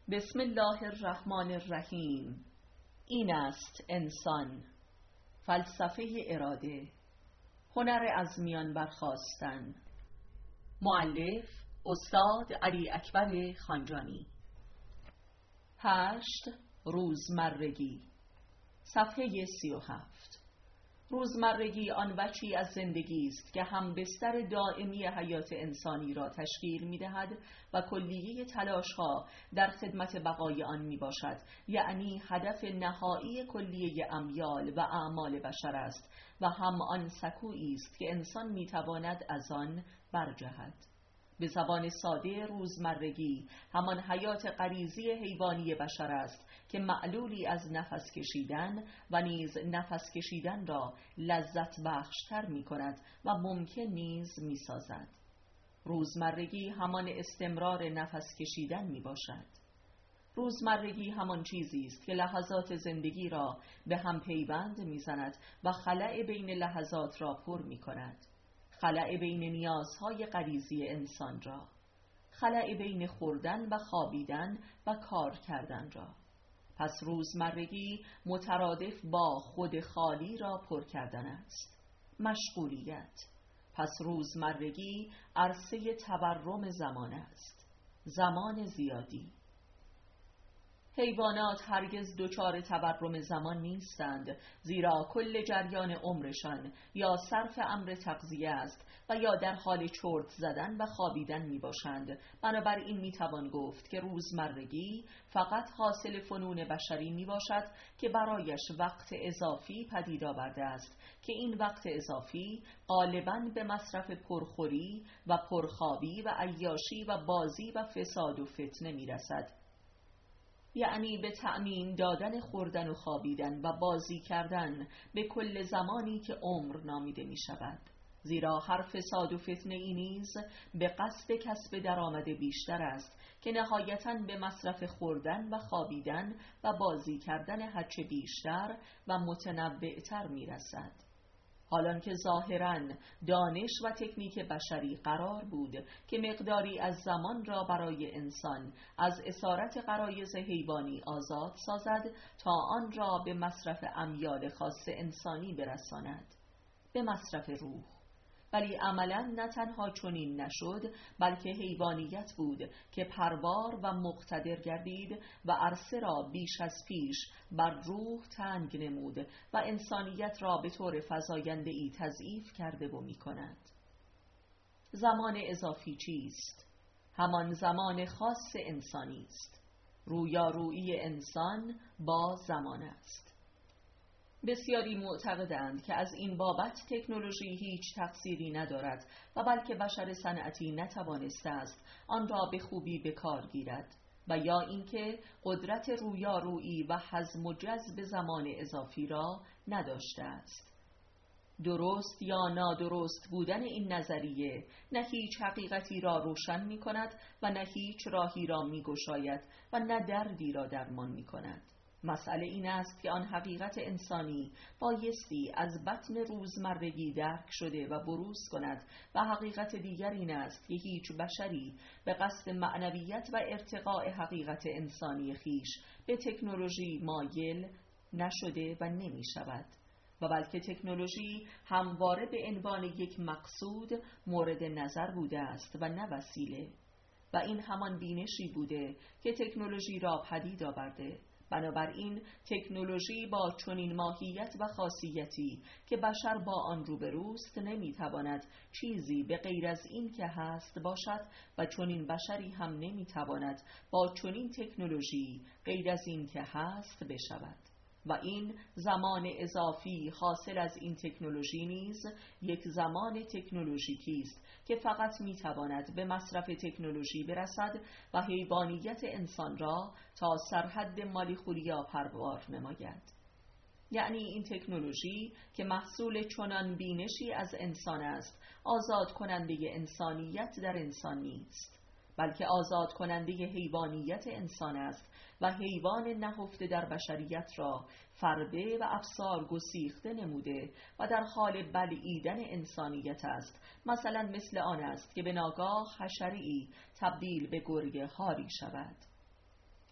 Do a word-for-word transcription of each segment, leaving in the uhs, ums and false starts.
بسم الله الرحمن الرحیم. این است انسان. فلسفه اراده. هنر از میان برخاستن. مؤلف استاد علی اکبر خانجانی. هشت. روزمرگی. صفحه سی و هفت. روزمرگی آن وجهی از زندگی است که هم بستر دائمی حیات انسانی را تشکیل می‌دهد و کلیه تلاش‌ها در خدمت بقای آن میباشد، یعنی هدف نهایی کلیه امیال و اعمال بشر است و هم آن سکویی است که انسان میتواند از آن برجهد. به زبان ساده، روزمرگی همان حیات غریزی حیوانی بشر است که معلولی از نفس کشیدن و نیز نفس کشیدن را لذت بخشتر می کند و ممکن نیز می سازد. روزمرگی همان استمرار نفس کشیدن می باشد. روزمرگی همان چیزی است که لحظات زندگی را به هم پیوند می زند و خلأ بین لحظات را پر می کند. خلأ بین نیازهای غریزی انسان را، خلأ بین خوردن و خوابیدن و کار کردن را. پس روزمرگی مترادف با خود خالی را پر کردن است. مشغولیت. پس روزمرگی عرصه تورم زمان است. زمان زیادی. حیوانات هرگز دچار تورم زمان نیستند، زیرا کل جریان عمرشان یا صرف امر تغذیه است و یا در حال چرت زدن و خوابیدن می باشند. بنابراین می توان گفت که روزمرگی فقط حاصل فنون بشری می باشد که برایش وقت اضافی پدید آورده است که این وقت اضافی غالباً به مصرف پرخوری و پرخوابی و عیاشی و بازی و فساد و فتنه می رسد، یعنی به تأمین دادن خوردن و خوابیدن و بازی کردن به کل زمانی که عمر نامیده می شود. زیرا هر فساد و فتنه ای نیز به قصد کسب درآمد بیشتر است که نهایتاً به مصرف خوردن و خوابیدن و بازی کردن هرچه بیشتر و متنوعتر می رسد. حالان که ظاهراً دانش و تکنیک بشری قرار بود که مقداری از زمان را برای انسان از اسارت غرایز حیوانی آزاد سازد تا آن را به مصرف امیال خاص انسانی برساند، به مصرف روح. ولی عملاً نه تنها چنین نشد، بلکه حیوانیت بود که پروار و مقتدر گردید و عرصه را بیش از پیش بر روح تنگ نمود و انسانیت را به طور فزاینده‌ای تضعیف کرده و می کند. زمان اضافی چیست؟ همان زمان خاص انسانی است. رویارویی انسان با زمان است. بسیاری معتقدند که از این بابت تکنولوژی هیچ تقصیری ندارد و بلکه بشر صنعتی نتوانسته است آن را به خوبی به کار گیرد و یا اینکه قدرت رویارویی و هضم و جذب زمان اضافی را نداشته است. درست یا نادرست بودن این نظریه نه هیچ حقیقتی را روشن می کند و نه هیچ راهی را می گشاید و نه دردی را درمان می کند. مسئله این است که آن حقیقت انسانی بایستی از بطن روزمرگی درک شده و بروز کند و حقیقت دیگر این است که هیچ بشری به قصد معنویت و ارتقاء حقیقت انسانی خیش به تکنولوژی مایل نشده و نمی شود و بلکه تکنولوژی همواره به عنوان یک مقصود مورد نظر بوده است و نه وسیله، و این همان بینشی بوده که تکنولوژی را پدید آورده. بنابراین تکنولوژی با چنین ماهیت و خاصیتی که بشر با آن روبروست نمیتواند چیزی به غیر از این که هست باشد و چنین بشری هم نمیتواند با چنین تکنولوژی غیر از این که هست بشود. و این زمان اضافی حاصل از این تکنولوژی نیز یک زمان تکنولوژیکی است که فقط میتواند به مصرف تکنولوژی برسد و حیوانیت انسان را تا سرحد مالیخولیا پروار نماید. یعنی این تکنولوژی که محصول چنان بینشی از انسان است، آزاد کننده انسانیت در انسان نیست، بلکه آزاد کننده حیوانیت انسان است و حیوان نهفته در بشریت را فربه و افسار گسیخته نموده و در حال بلعیدن انسانیت است. مثلا مثل آن است که به ناگاه حشره‌ای تبدیل به گرگ هاری شود.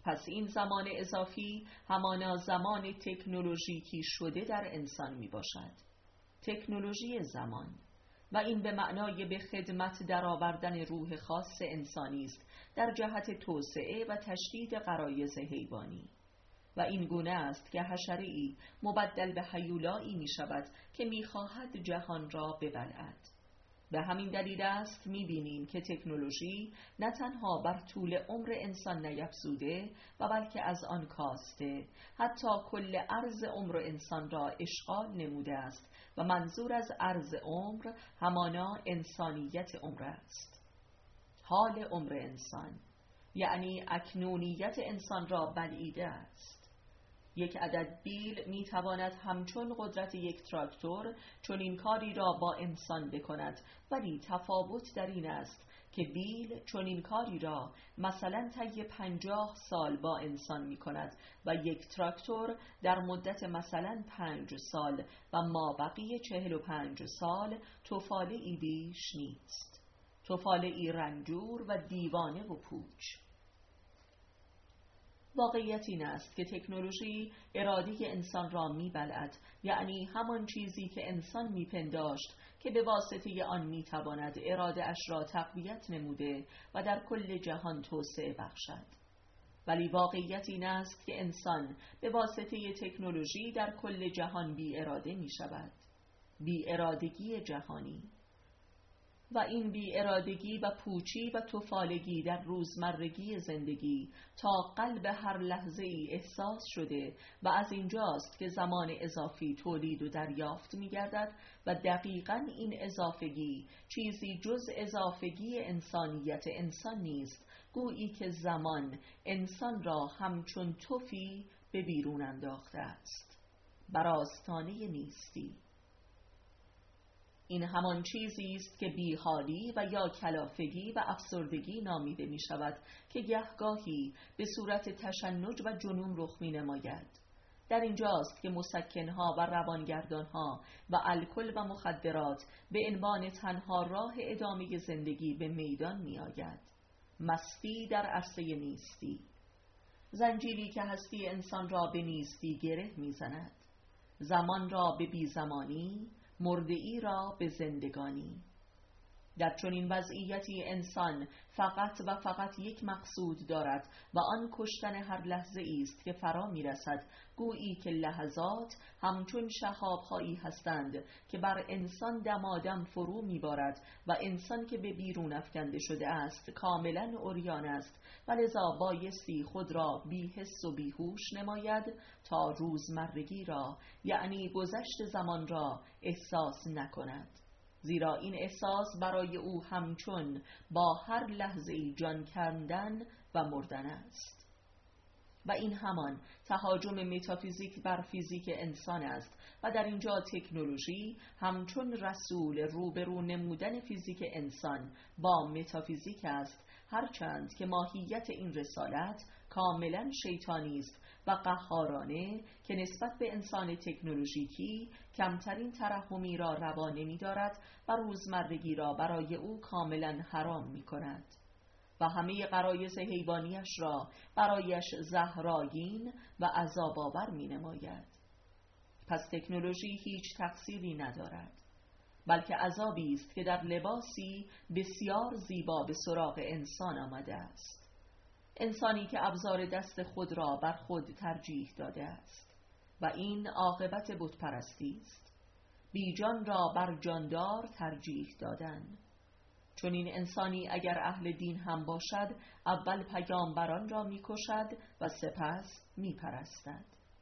پس این زمان اضافی همانا زمان تکنولوژیکی شده در انسان می باشد. تکنولوژی زمان، و این به معنای به خدمت درآوردن روح خاص انسانی است در جهت توسعه و تشدید غرایز حیوانی. و این گونه است که حشره‌ای مبدل به هیولایی می شود که می خواهد جهان را ببلعد. به همین دلیل است می بینیم که تکنولوژی نه تنها بر طول عمر انسان نیفزوده و بلکه از آن کاسته، حتی کل عرض عمر انسان را اشغال نموده است و منظور از عرض عمر همانا انسانیت عمر است. حال عمر انسان یعنی اکنونیت انسان را بلعیده است. یک عدد بیل می تواند همچون قدرت یک تراکتور چون این کاری را با انسان بکند، ولی تفاوت در این است که بیل چون این کاری را مثلا طی پنجاه سال با انسان می کند و یک تراکتور در مدت مثلا پنج سال و مابقی چهل و پنج سال طفاله‌ای بیش نیست. طفاله‌ای رنجور و دیوانه و پوچ. واقعیت این است که تکنولوژی اراده انسان را می‌بلعد، یعنی همان چیزی که انسان می‌پنداشت که به واسطه آن می‌تواند اراده اش را تقویت نموده و در کل جهان توسعه بخشد. ولی واقعیت این است که انسان به واسطه تکنولوژی در کل جهان بی اراده می‌شود. بی ارادگی جهانی. و این بی ارادگی و پوچی و طفالگی در روزمرگی زندگی تا قلب هر لحظه ای احساس شده و از اینجاست که زمان اضافی تولید و دریافت می گردد و دقیقاً این اضافگی چیزی جز اضافگی انسانیت انسان نیست، گویی که زمان انسان را همچون طفی به بیرون انداخته است، بر آستانه نیستی. این همان چیزی است که بیحالی و یا کلافگی و افسردگی نامیده می شود که گهگاهی به صورت تشنج و جنون رخ می نماید. در اینجاست که مسکنها و روانگردانها و الکل و مخدرات به عنوان تنها راه ادامه زندگی به میدان می آید. مستی در عرصه نیستی، زنجیری که هستی انسان را به نیستی گره می زند، زمان را به بی زمانی، مرده‌ای را به زندگانی. در چنین وضعیتی انسان فقط و فقط یک مقصود دارد و آن کشتن هر لحظه است که فرا می رسد، گویی که لحظات همچون شهاب‌هایی هستند که بر انسان دمادم فرو می بارد و انسان که به بیرون افکنده شده است کاملا عریان است و لذا بایستی خود را بی حس و بیهوش نماید تا روزمرگی را یعنی گذشت زمان را احساس نکند، زیرا این احساس برای او همچون با هر لحظه‌ای جان کندن و مردن است. و این همان تهاجم متافیزیک بر فیزیک انسان است و در اینجا تکنولوژی همچون رسول روبرو نمودن فیزیک انسان با متافیزیک است، هرچند که ماهیت این رسالت کاملا شیطانی است و قهارانه که نسبت به انسان تکنولوژیکی کمترین ترحمی را روا نمی دارد و روزمرگی را برای او کاملا حرام می کند و همه غرایز حیوانیش را برایش زهرآگین و عذاب‌آور می نماید. پس تکنولوژی هیچ تقصیری ندارد، بلکه عذابی است که در لباسی بسیار زیبا به سراغ انسان آمده است. انسانی که ابزار دست خود را بر خود ترجیح داده است و این عاقبت بتپرستی است. بیجان را بر جاندار ترجیح دادن. چون این انسانی اگر اهل دین هم باشد اول پیامبران را می کشد و سپس می پرستد.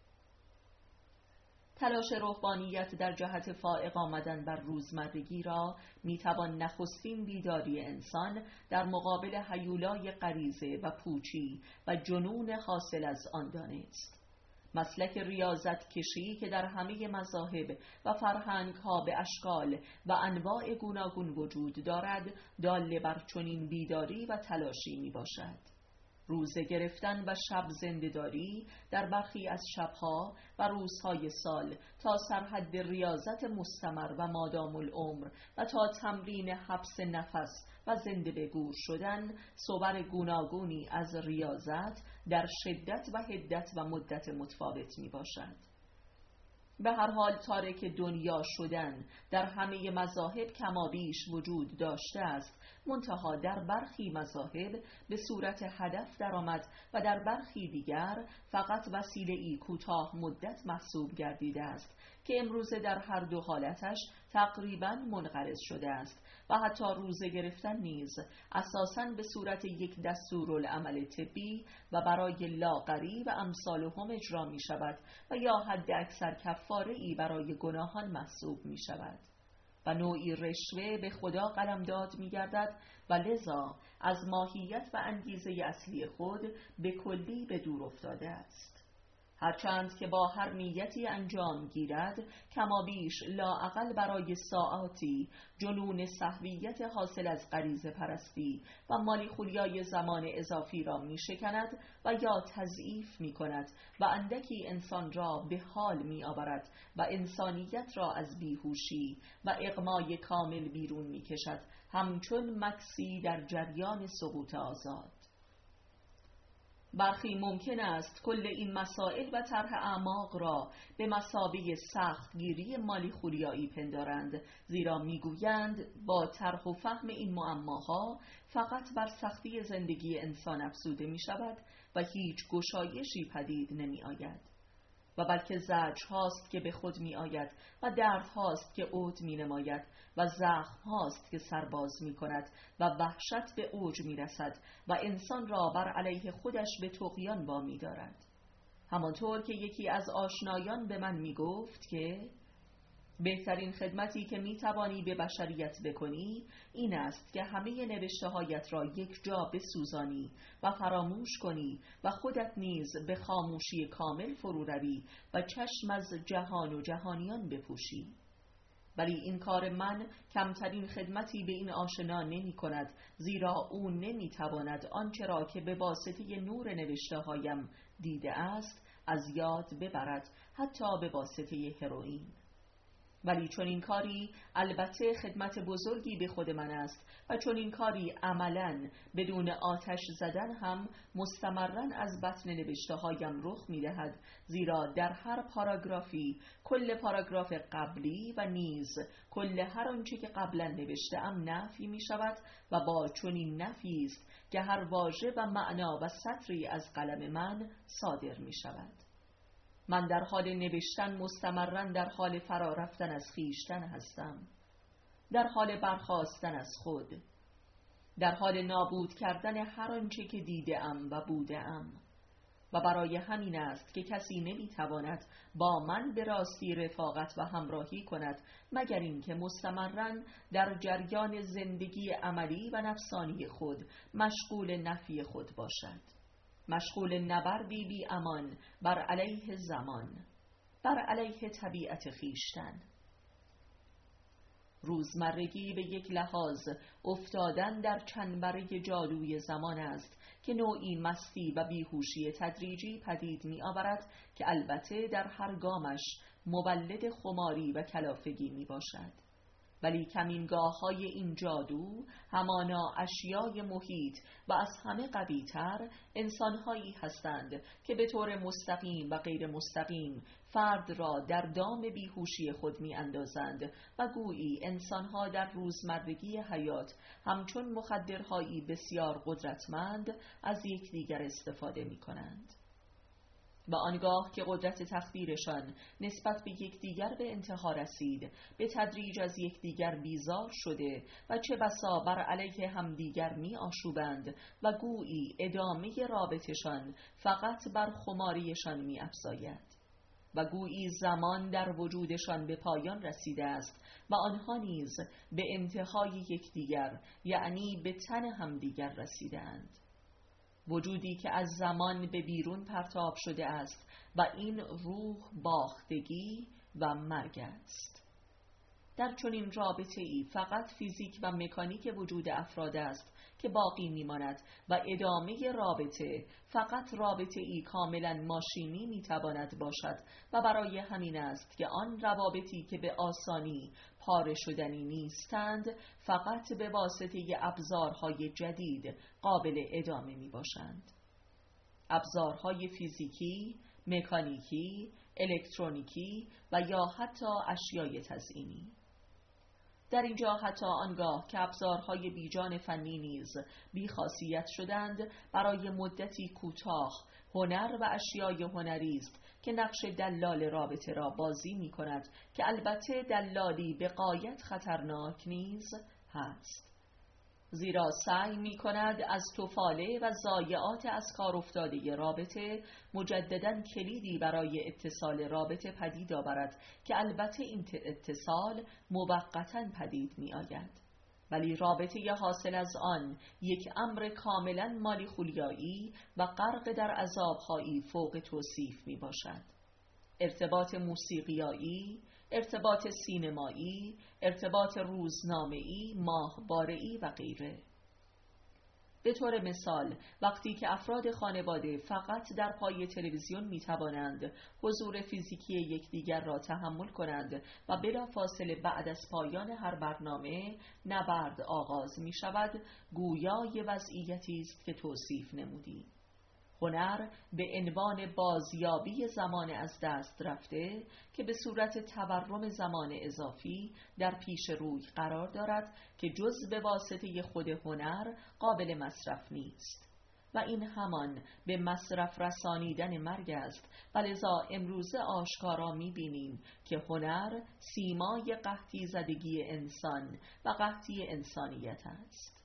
تلاش روحانیت در جهت فائق آمدن بر روزمرگی را میتوان نخستین بیداری انسان در مقابل هیولای غریزه و پوچی و جنون حاصل از آن دانست. مسلک ریاضت کشی که در همه مذاهب و فرهنگ ها به اشکال و انواع گوناگون وجود دارد، دال بر چنین بیداری و تلاشی می باشد. روزه گرفتن و شب زنده‌داری در برخی از شبها و روزهای سال تا سرحد ریاضت مستمر و مادام العمر و تا تمرین حبس نفس و زنده به گور شدن، صور گوناگونی از ریاضت در شدت و حدت و مدت متفاوت می باشد. به هر حال تارک دنیا شدن در همه مذاهب کمابیش وجود داشته است، منتها در برخی مذاهب به صورت هدف درآمد و در برخی دیگر فقط وسیله‌ای کوتاه مدت محسوب گردیده است که امروزه در هر دو حالتش تقریباً منقرض شده است و حتی روزه گرفتن نیز اساساً به صورت یک دستورالعمل طبی و برای لاغری و امثالهم اجرا می شود و یا حد اکثر کفاره‌ای برای گناهان محسوب می شود و نوعی رشوه به خدا قلمداد می گردد و لذا از ماهیت و انگیزه اصلی خود به کلی به دور افتاده است. هرچند که با هر نیتی انجام گیرد کمابیش لااقل برای ساعاتی جنون سهویت حاصل از غریزه پرستی و مالی خولیای زمان اضافی را می شکند و یا تضعیف می کند و اندکی انسان را به حال می آورد و انسانیت را از بیهوشی و اغمای کامل بیرون می کشد، همچون مکسی در جریان سقوط آزاد. برخی ممکن است کل این مسائل و طرح اعماق را به مثابه سختگیری مالی خولیایی پندارند، زیرا میگویند با طرح و فهم این معماها فقط بر سختی زندگی انسان افزوده می شود و هیچ گشایشی پدید نمی آید و بلکه زجر هاست که به خود می آید و درد هاست که عود می نماید و زخم هاست که سرباز می کند و وحشت به اوج می رسد و انسان را بر علیه خودش به طغیان وامی دارد. همانطور که یکی از آشنایان به من می گفت که بهترین خدمتی که می توانی به بشریت بکنی این است که همه نوشته هایت را یک جا بسوزانی و فراموش کنی و خودت نیز به خاموشی کامل فرو روی و چشم از جهان و جهانیان بپوشی. ولی این کار من کمترین خدمتی به این آشنا نمی کند، زیرا او نمی تواند آنچه را که به واسطه نور نوشته هایم دیده است از یاد ببرد، حتی به واسطه هروئین. ولی چون این کاری البته خدمت بزرگی به خود من است و چون این کاری عملاً بدون آتش زدن هم مستمراً از بطن نوشته هایم رخ می دهد، زیرا در هر پاراگرافی کل پاراگراف قبلی و نیز کل هر آنچه که قبلا نوشته ام نفی می شود و با چنین نفی است که هر واژه و معنا و سطری از قلم من صادر می شود. من در حال نوشتن مستمراً در حال فرا رفتن از خویشتن هستم، در حال برخاستن از خود، در حال نابود کردن هر آنچه که دیده‌ام و بوده‌ام و برای همین است که کسی نمی‌تواند با من به راستی رفاقت و همراهی کند مگر اینکه مستمراً در جریان زندگی عملی و نفسانی خود مشغول نفی خود باشد، مشغول نبردی بی امان بر علیه زمان، بر علیه طبیعت خویشتن. روزمرگی به یک لحاظ افتادن در چنبره جادوی زمان است که نوعی مستی و بیهوشی تدریجی پدید می آورد که البته در هر گامش مولد خماری و کلافگی می باشد. ولی کمینگاه های این جادو همانا اشیای محیط و از همه قوی‌تر انسانهایی هستند که به طور مستقیم و غیر مستقیم فرد را در دام بیهوشی خود می اندازند و گویی انسانها در روزمرگی حیات همچون مخدرهایی بسیار قدرتمند از یکدیگر استفاده می کنند. و آنگاه که قدرت تخدیرشان نسبت به یکدیگر به انتها رسید، به تدریج از یکدیگر بیزار شده و چه بسا بر علیه همدیگر می آشوبند و گویی ادامه رابطشان فقط بر خماریشان می افزاید و گویی زمان در وجودشان به پایان رسیده است و آنها نیز به انتهای یکدیگر یعنی به تن همدیگر رسیدند، وجودی که از زمان به بیرون پرتاب شده است و این روح باختگی و مرگ است. در چنین رابطه ای فقط فیزیک و مکانیک وجود افراد است که باقی میماند و ادامه رابطه فقط رابطه ای کاملا ماشینی میتواند باشد و برای همین است که آن روابطی که به آسانی پاره شدنی نیستند فقط به واسطه ابزارهای جدید قابل ادامه می باشند. ابزارهای فیزیکی، مکانیکی، الکترونیکی و یا حتی اشیای تزئینی. در اینجا حتی آنگاه که ابزارهای بیجان فنی نیز بی‌خاصیت شدند، برای مدتی کوتاه هنر و اشیای هنری است که نقش دلال رابطه را بازی می کند که البته دلالی به غایت خطرناک نیز هست، زیرا سعی می کند از تفاله و ضایعات از کار افتاده رابطه مجدداً کلیدی برای اتصال رابطه پدید آورد که البته این اتصال موقتاً پدید می آید، ولی رابطه حاصل از آن یک امر کاملاً مالیخولیایی و غرق در عذابهایی فوق توصیف می باشد. ارتباط موسیقیایی، ارتباط سینمایی، ارتباط روزنامه‌ای، ماهواره‌ای و غیره. به طور مثال وقتی که افراد خانواده فقط در پای تلویزیون می توانند حضور فیزیکی یکدیگر را تحمل کنند و بلافاصله بعد از پایان هر برنامه نبرد آغاز می شود، گویای وضعیتی است که توصیف نمودیم. هنر به عنوان بازیابی زمان از دست رفته که به صورت تورم زمان اضافی در پیش روی قرار دارد که جز به واسطه خود هنر قابل مصرف نیست و این همان به مصرف رسانیدن مرگ است و لذا امروزه آشکارا می‌بینیم که هنر سیمای قحطی زدگی انسان و قحطی انسانیت است.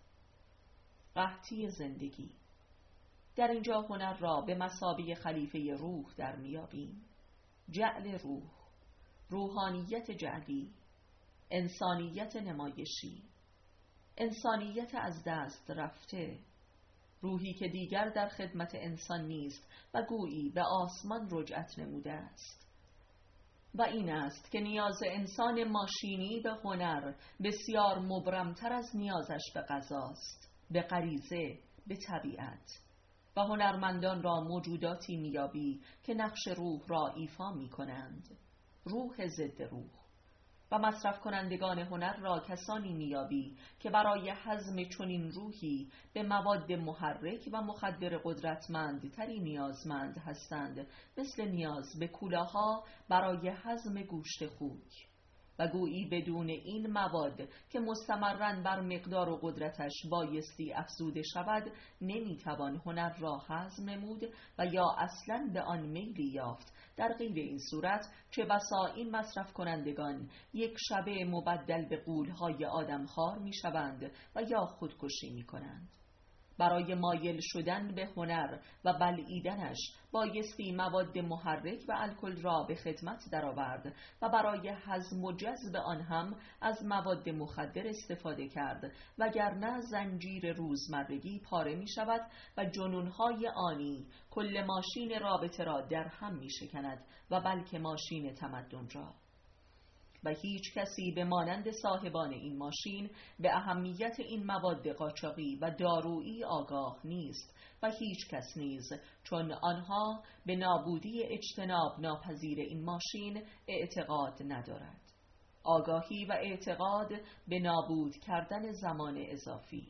قحطی زندگی. در اینجا هنر را به مثابه خلیفه روح در میابیم. جعل روح، روحانیت جعلی، انسانیت نمایشی، انسانیت از دست رفته، روحی که دیگر در خدمت انسان نیست و گویی به آسمان رجعت نموده است. و این است که نیاز انسان ماشینی به هنر بسیار مبرمتر از نیازش به غذاست، به غریزه، به طبیعت. و هنرمندان را موجوداتی میابی که نقش روح را ایفا می کنند، روح ضد روح. و مصرف کنندگان هنر را کسانی میابی که برای هضم چنین روحی به مواد محرک و مخدر قدرتمند تری نیازمند هستند، مثل نیاز به کولاها برای هضم گوشت خوک. و گویی بدون این مواد که مستمراً بر مقدار و قدرتش بایستی افزوده شود نمیتوان هنر را هضم نمود و یا اصلاً به آن میلی یافت. در غیر این صورت چه بسا این مصرف کنندگان یک شبه مبدل به غول‌های آدمخوار میشوند و یا خودکشی میکنند. برای مایل شدن به هنر و بلعیدنش بایستی مواد محرک و الکل را به خدمت درآورد و برای هضم و جذب آن هم از مواد مخدر استفاده کرد، وگرنه زنجیر روزمرگی پاره می شود و جنونهای آنی کل ماشین رابطه را در هم می شکند و بلکه ماشین تمدن را. و هیچ کسی به مانند صاحبان این ماشین به اهمیت این مواد قاچاقی و دارویی آگاه نیست و هیچ کس نیز، چون آنها به نابودی اجتناب ناپذیر این ماشین اعتقاد ندارد. آگاهی و اعتقاد به نابود کردن زمان اضافی.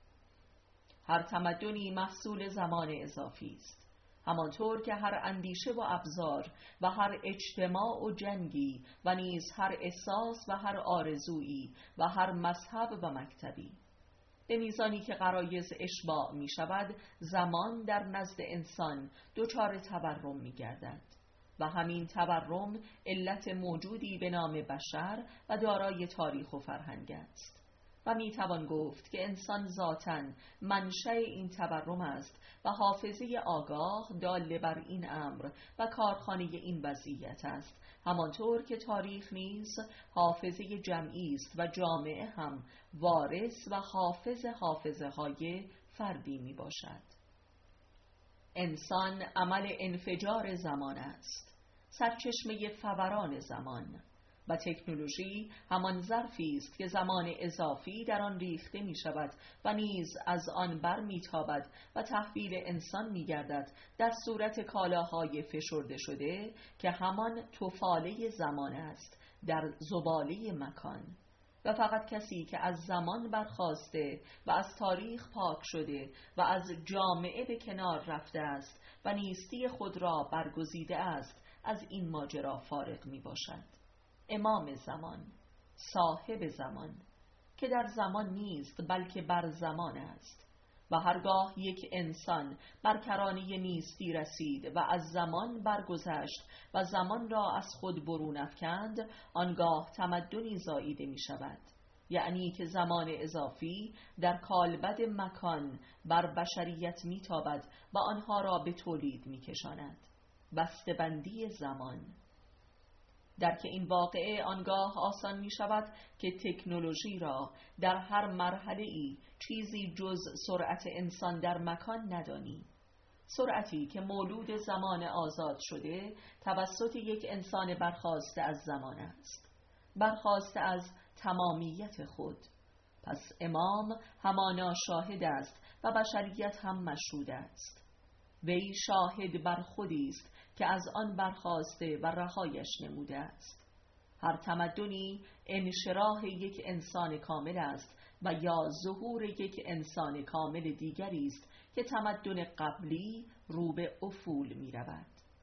هر تمدنی محصول زمان اضافی است، همانطور که هر اندیشه و ابزار و هر اجتماع و جنگی و نیز هر احساس و هر آرزویی و هر مذهب و مکتبی. به میزانی که غرایز اشباع می شود، زمان در نزد انسان دچار تورم می گردد و همین تورم علت موجودی به نام بشر و دارای تاریخ و فرهنگ است. و می توان گفت که انسان ذاتاً منشأ این تورم است و حافظه آگاه دال بر این امر و کارخانه این وضعیت است، همانطور که تاریخ نیز حافظه جمعی است و جامعه هم وارث و حافظ حافظه های فردی می باشد. انسان عمل انفجار زمان است، سرچشمه فوران زمان، و تکنولوژی همان ظرفی است که زمان اضافی در آن ریخته می شود و نیز از آن بر می تابد و تحویل انسان می گردد در صورت کالاهای فشرده شده که همان طفاله زمان است در زباله مکان. و فقط کسی که از زمان برخاسته و از تاریخ پاک شده و از جامعه به کنار رفته است و نیستی خود را برگزیده است از این ماجرا فارغ می باشد. امام زمان، صاحب زمان، که در زمان نیست بلکه بر زمان است و هرگاه یک انسان بر کرانه نیستی رسید و از زمان برگذشت و زمان را از خود برون افکند، آنگاه تمدنی زاییده می شود. یعنی که زمان اضافی در کالبد مکان بر بشریت می تابد و آنها را به تولید می کشاند. بسته‌بندی زمان. درک این واقعه آنگاه آسان می شود که تکنولوژی را در هر مرحله ای چیزی جز سرعت انسان در مکان ندانی. سرعتی که مولود زمان آزاد شده توسط یک انسان برخاسته از زمان است، برخاسته از تمامیت خود. پس امام همانا شاهد است و بشریت هم مشهود است. وی شاهد بر خودی است که از آن برخاسته و رهایش نموده است. هر تمدنی انشراح یک انسان کامل است و یا ظهور یک انسان کامل دیگری است که تمدن قبلی رو به افول می رود.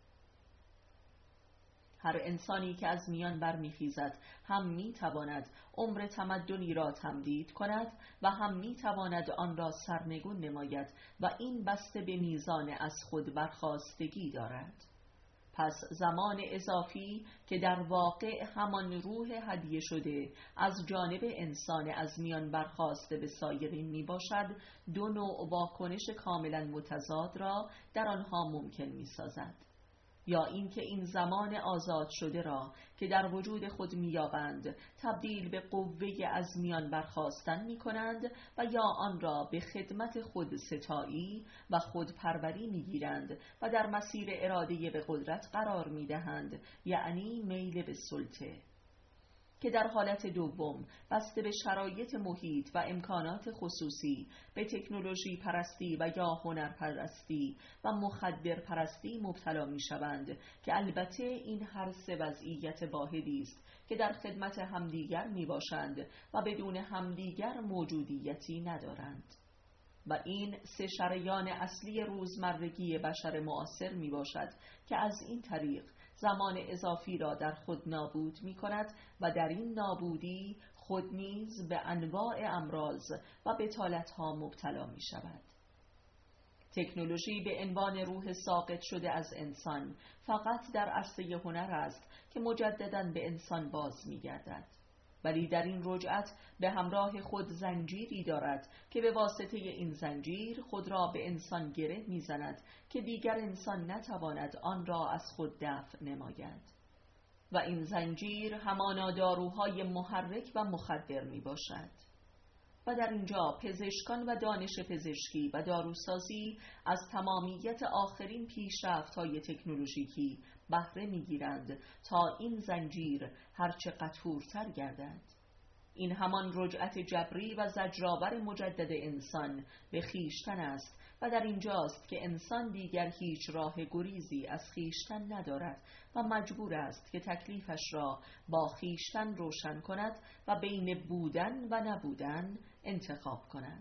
هر انسانی که از میان برمیخیزد هم می تواند عمر تمدنی را تمدید کند و هم می تواند آن را سرنگون نماید و این بسته به میزان از خود برخاستگی دارد. پس زمان اضافی که در واقع همان روح هدیه شده از جانب انسان از میان برخاسته به سایرین می باشد، دو نوع واکنش کاملا متضاد را در آنها ممکن می سازد. یا اینکه این زمان آزاد شده را که در وجود خود می‌یابند تبدیل به قوه از میان برخاستن می‌کنند و یا آن را به خدمت خود ستایی و خودپروری می‌گیرند و در مسیر اراده به قدرت قرار می‌دهند، یعنی میل به سلطه. که در حالت دوم بسته به شرایط محیط و امکانات خصوصی به تکنولوژی پرستی و یا هنر پرستی و مخدر پرستی مبتلا می شوند که البته این هر سه وضعیت واحدی است که در خدمت همدیگر می باشند و بدون همدیگر موجودیتی ندارند. و این سه شریان اصلی روزمرگی بشر معاصر می باشد که از این طریق زمان اضافی را در خود نابود می کند و در این نابودی خود نیز به انواع امراض و بطالت‌ها مبتلا می شود. تکنولوژی به عنوان روح ساقط شده از انسان فقط در عرصه هنر است که مجدداً به انسان باز می گردد. ولی در این رجعت به همراه خود زنجیری دارد که به واسطه این زنجیر خود را به انسان گره می‌زند که دیگر انسان نتواند آن را از خود دفع نماید. و این زنجیر همانا داروهای محرک و مخدر می باشد. و در اینجا پزشکان و دانش پزشکی و داروسازی از تمامیت آخرین پیشرفت‌های تکنولوژیکی بهره می‌گیرند تا این زنجیر هرچه قطورتر گردد. این همان رجعت جبری و زجرآور مجدد انسان به خویشتن است و در اینجاست که انسان دیگر هیچ راه گریزی از خویشتن ندارد و مجبور است که تکلیفش را با خویشتن روشن کند و بین بودن و نبودن انتخاب کند.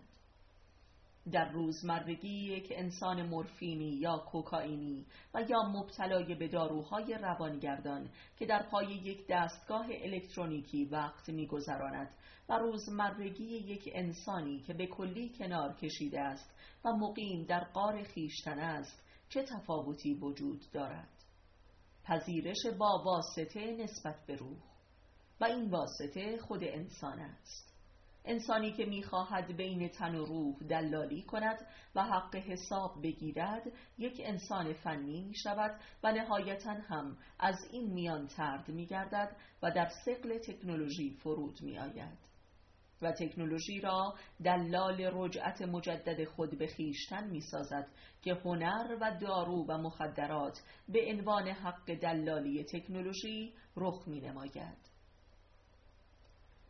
در روزمرگی یک انسان مورفینی یا کوکائینی و یا مبتلای به داروهای روانگردان که در پای یک دستگاه الکترونیکی وقت می‌گذراند و روزمرگی یک انسانی که به کلی کنار کشیده است و مقیم در غار خویشتن است چه تفاوتی وجود دارد؟ پذیرش با واسطه نسبت به روح، و این واسطه خود انسان است. انسانی که می‌خواهد بین تن و روح دلالی کند و حق حساب بگیرد یک انسان فنی می‌شود و نهایتاً هم از این میان طرد می‌گردد و در ثقل تکنولوژی فرود می‌آید و تکنولوژی را دلال رجعت مجدد خود به خویشتن می‌سازد که هنر و دارو و مخدرات به عنوان حق دلالی تکنولوژی رخ می‌نماید.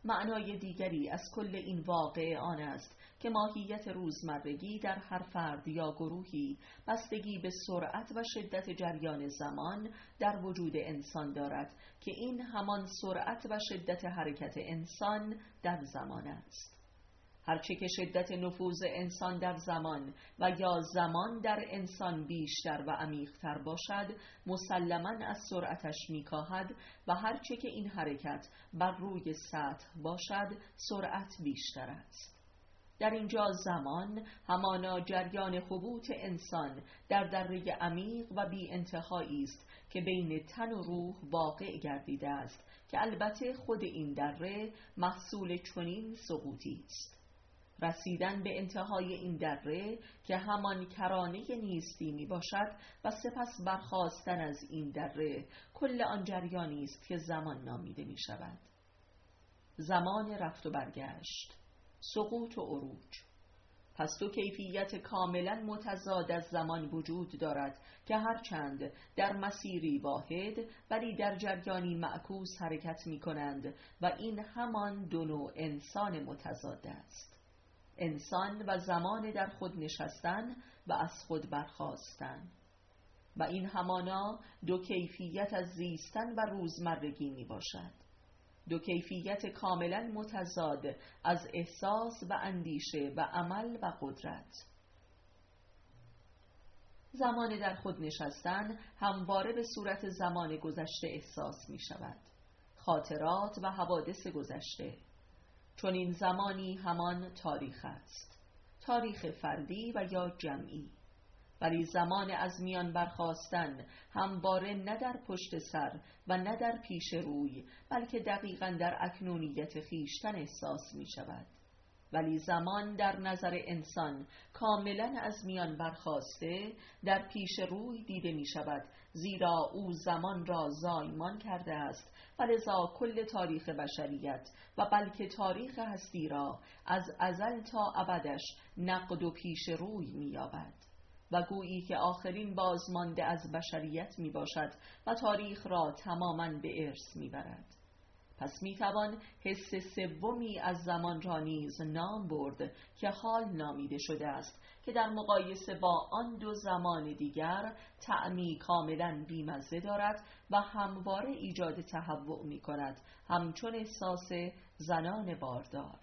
معنای دیگری از کل این واقعه آن است که ماهیت روزمرگی در هر فرد یا گروهی بستگی به سرعت و شدت جریان زمان در وجود انسان دارد که این همان سرعت و شدت حرکت انسان در زمان است. هرچه که شدت نفوذ انسان در زمان و یا زمان در انسان بیشتر و عمیق‌تر باشد، مسلماً از سرعتش می‌کاهد و هرچه که این حرکت بر روی سطح باشد، سرعت بیشتر است. در اینجا زمان همانا جریان حبوط انسان در دره عمیق و بی انتهایی است که بین تن و روح واقع گردیده است که البته خود این دره محصول چنین سقوطی است. رسیدن به انتهای این دره که همان کرانه نیستی می باشد و سپس برخاستن از این دره کل آن جریانی است که زمان نامیده می شود. زمان رفت و برگشت، سقوط و عروج. پس دو کیفیت کاملا متضاد از زمان وجود دارد که هرچند در مسیری واحد ولی در جریانی معکوس حرکت می کنند و این همان دو نوع انسان متضاد است. انسان و زمان در خود نشستن و از خود برخاستن، و این همانا دو کیفیت از زیستن و روزمرگی می باشد. دو کیفیت کاملا متضاد از احساس و اندیشه و عمل و قدرت. زمان در خود نشستن همواره به صورت زمان گذشته احساس می شود، خاطرات و حوادث گذشته. چون این زمانی همان تاریخ است، تاریخ فردی و یا جمعی. ولی زمان از میان برخاستن همواره نه در پشت سر و نه در پیش روی، بلکه دقیقاً در اکنونیت خیشتن احساس می شود. ولی زمان در نظر انسان کاملاً از میان برخاسته در پیش روی دیده می شود، زیرا او زمان را زایمان کرده است و لذا کل تاریخ بشریت و بلکه تاریخ هستی را از ازل تا ابدش نقد و پیش روی می یابد و گویی که آخرین بازمانده از بشریت می باشد و تاریخ را تماماً به ارث می برد. پس می توان حس سومی از زمان را نیز نام برد که حال نامیده شده است، که در مقایسه با آن دو زمان دیگر طعمی کاملا بیمزه دارد و همواره ایجاد تهوع می کند، همچون احساس زنان باردار.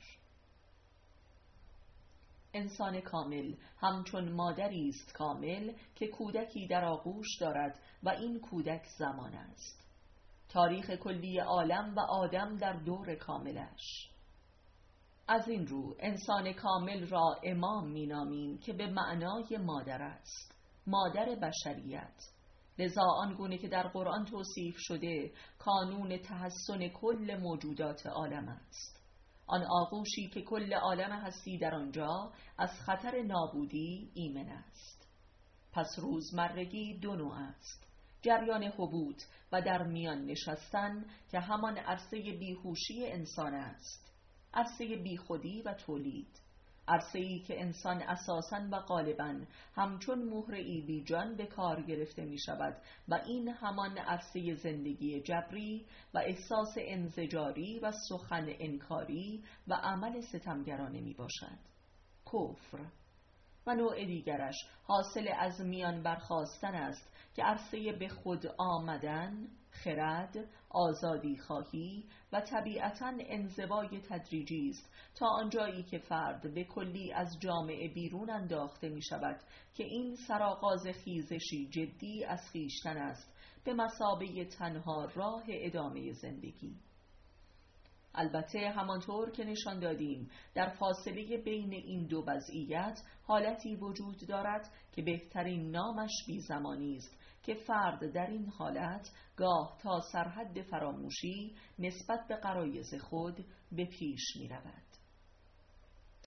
انسان کامل همچون مادری است کامل که کودکی در آغوش دارد و این کودک زمان است، تاریخ کلی عالم و آدم در دور کاملش. از این رو انسان کامل را امام می نامیم که به معنای مادر است، مادر بشریت. لذا آنگونه که در قرآن توصیف شده کانون تحسن کل موجودات عالم است، آن آغوشی که کل عالم هستی در آنجا از خطر نابودی ایمن است. پس روزمرگی دو نوع است: جریان حبوط و در میان نشستن که همان عرصه بیهوشی انسان است، عرصه بیخودی و تولید، عرصه‌ای که انسان اساساً و غالباً همچون مهره‌ای بی جان به کار گرفته می شود و این همان عرصه زندگی جبری و احساس انزجاری و سخن انکاری و عمل ستمگرانه می باشد. کفر. و نوع دیگرش حاصل از میان برخاستن است که عرصه به خود آمدن، خرد، آزادی خواهی و طبیعتاً انزوای تدریجی است تا آنجایی که فرد به کلی از جامعه بیرون انداخته می شود که این سرآغاز خیزشی جدی از خویشتن است به مثابه تنها راه ادامه زندگی. البته همانطور که نشان دادیم در فاصله بین این دو وضعیت حالتی وجود دارد که بهترین نامش بی‌زمانی است که فرد در این حالت گاه تا سرحد فراموشی نسبت به غرایز خود به پیش می رود.